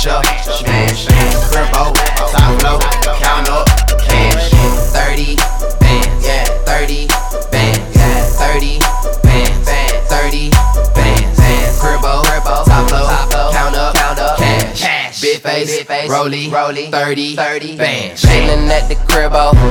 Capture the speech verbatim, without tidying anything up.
cash up, smash, cribbo, top flow, count up, cash, thirty bands, yeah, thirty bands, yeah, thirty bands, thirty bands, cribbo, top flow, count up, cash, big face, rollie, thirty bands, chillin' at the cribbo,